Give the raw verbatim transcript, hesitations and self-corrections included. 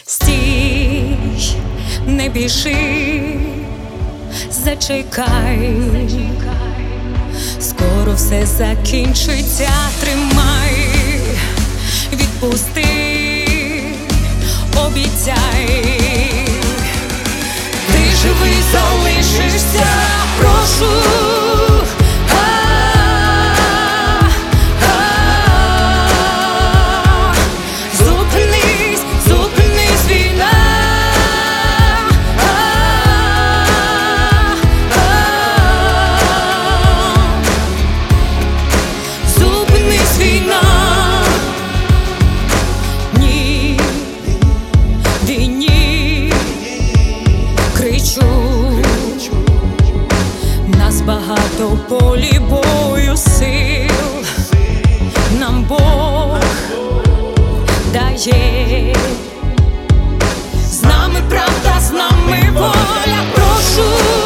Стій, не біжи, зачекай, скоро все закінчиться, тримай, відпусти, обіцяй, ти живий залишишся, прошу. Нас багато в полі бою сил, нам Бог дає. З нами правда, з нами воля, прошу.